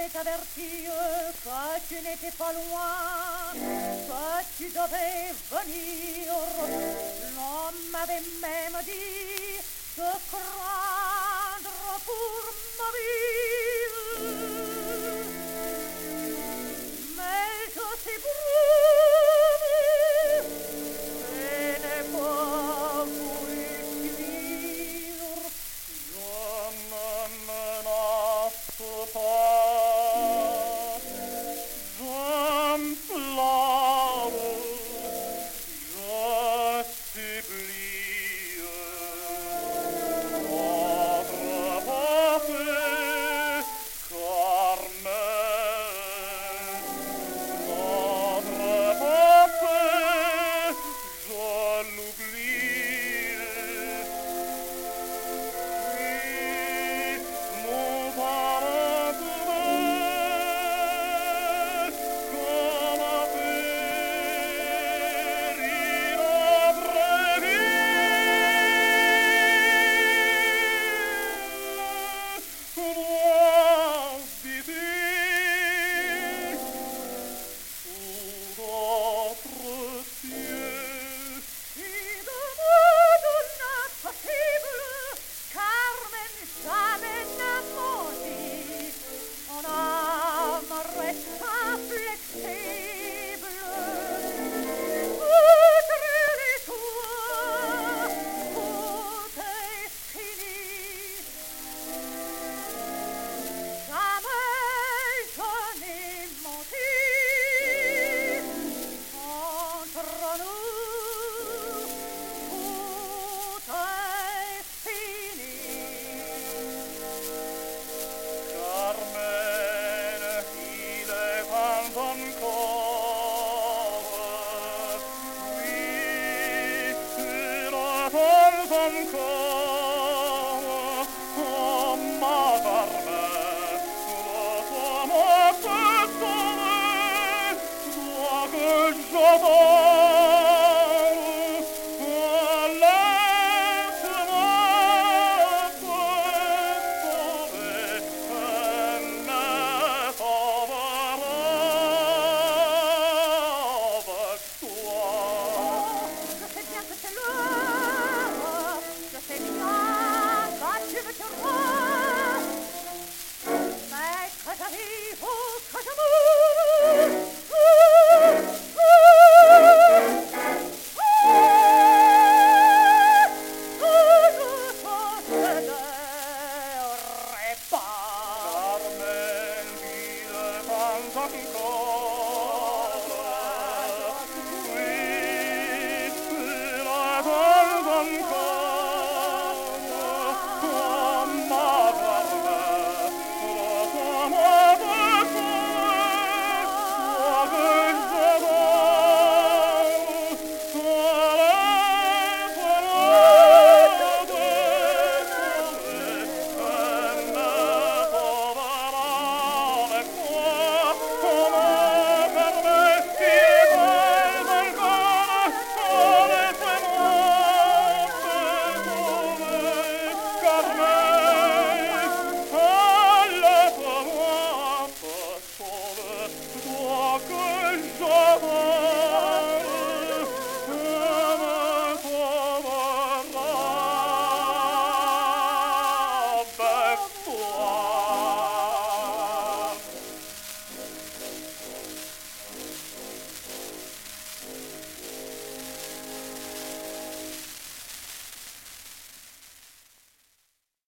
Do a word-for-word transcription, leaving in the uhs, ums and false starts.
m'avait averti que tu n'étais pas loin, que tu devais venir. L'homme m'avait même dit de craindre pour ma vie. Mais je sais brûler, ce n'est pas voulu finir. Je ne menace pas, j'implore, je supplie. Votre pensée, Carmen, votre pensée, je l'oublie. Puis, mon parent comme un péril imprévu. Moi, dit-il, sous d'autres cieux, si de modo impossible, Carmen jamais n'a menti, son âme reste inflexible. Outre les toits, tout est fini. Jamais je n'ai menti. Entre nous, tout est fini. Carmen, il est temps encore. Oui, il est temps encore.